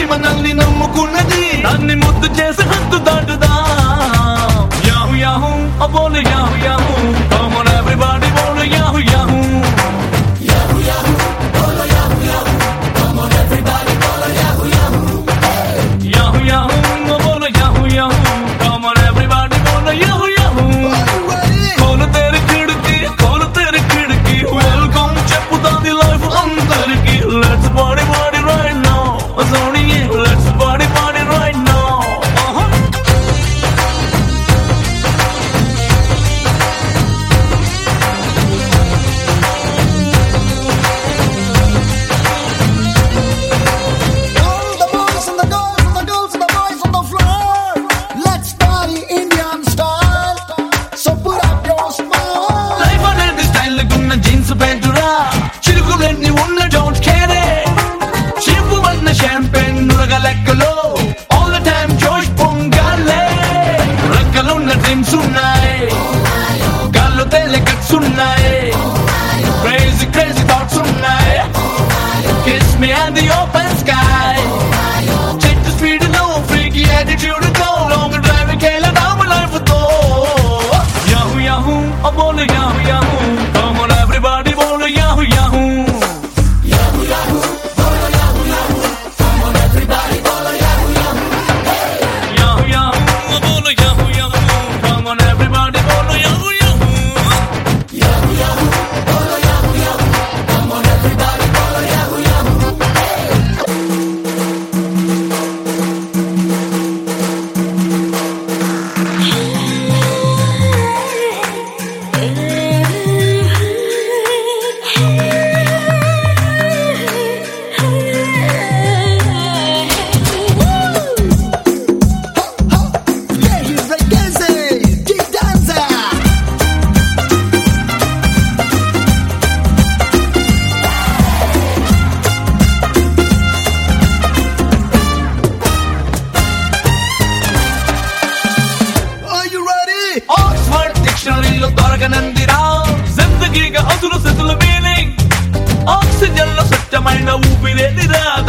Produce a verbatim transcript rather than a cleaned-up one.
మనల్ని నమ్ముకున్నది, దాన్ని ముద్దు చేసి హద్దు దాటుదా. యాహూ యాహూ బోలు yahoo yahoo, come on everybody బోలు యాహూ యాహూ. యాహూ యాహూ బోలు yahoo yahoo, come on everybody బోలు యాహూ యాహూ. యాహూ యాహూ బోలు yahoo yahoo, come on everybody బోలు యాహూ యాహూ. కోలు తెరి కిడికి కోలు తెరి కిడికి, వెల్కమ్ చెప్పుతాది లైఫ్ అందరికి. Let's party party right now, సోనీ let's party party right now. Jeans ప్యాంటురా చిరుకులన్నీ ఉన్న డోంట్ కేర్, చిప్పు వన్న షాంపెన్ నురగ లెక్కలో ఆల్ ద టైమ్ జోష్ పొంగాలే. రెక్కలున్న డ్రీమ్స్ ఉన్నాయి, గాల్లో తేలే కట్స్ ఉన్నాయి, క్రేజీ క్రేజీ థాట్స్ ఉన్నాయి. Kiss me and the open sky, చెట్టు స్పీడ్ లో ఫ్రీకీ యాటిట్యూడ్ తో లాంగ్ డ్రైవ్ కేలదాం లైఫ్ తో. యాహూ యాహూ బోలు yahoo yahoo, come on everybody bolo yahoo yahoo. Yahoo yahoo bolo yahoo yahoo, come on everybody bolo yahoo yahoo. Yahoo yahoo bolo yahoo yahoo, come on everybody bolo yahoo yahoo. Yahoo yahoo bolo yahoo yahoo, come on everybody bolo yahoo yahoo. Oxford డిక్షనరీలో దొరకనందిరా జిందగీగా అసలు సెతుల meaning, oxygen లో స్వచ్ఛమైన ఊపిరేదిరా.